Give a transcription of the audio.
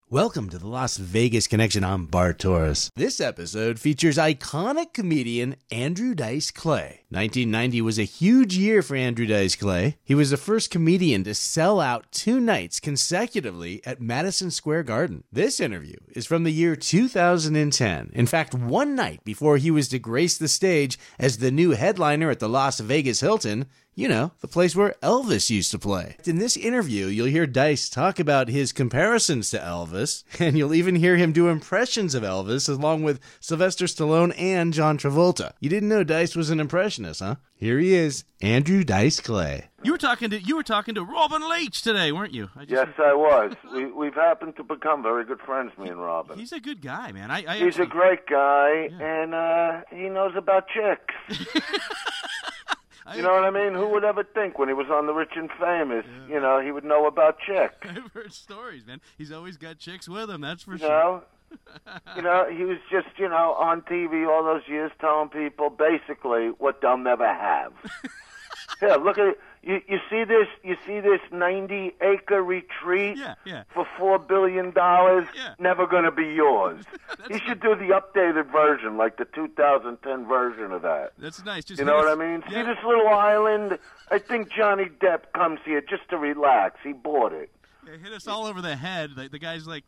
Welcome to the Las Vegas Connection. I'm Bart Torres. This episode features iconic comedian Andrew Dice Clay. 1990 was a huge year for Andrew Dice Clay. He was the first comedian to sell out 2 nights consecutively at Madison Square Garden. This interview is from the year 2010. In fact, one night before he was to grace the stage as the new headliner at the Las Vegas Hilton. You know, the place where Elvis used to play. In this interview, you'll hear Dice talk about his comparisons to Elvis, and you'll even hear him do impressions of Elvis along with Sylvester Stallone and John Travolta. You didn't know Dice was an impressionist, huh? Here he is, Andrew Dice Clay. You were talking to Robin Leach today, weren't you? Yes, I was. We've happened to become very good friends, me and Robin. He's a good guy, man. He's a great guy, and he knows about chicks. You know what I mean? Who would ever think when he was on The Rich and Famous, you know, he would know about chicks? I've heard stories, man. He's always got chicks with him, that's for sure. You know, he was just, on TV all those years telling people basically what they'll never have. Here, look at it. You see this 90-acre retreat for $4 billion? Never going to be yours. You should do the updated version, like the 2010 version of that. That's nice. You know what I mean? Yeah. See this little island? I think Johnny Depp comes here just to relax. He bought it. Hit us all over the head. The guy's like...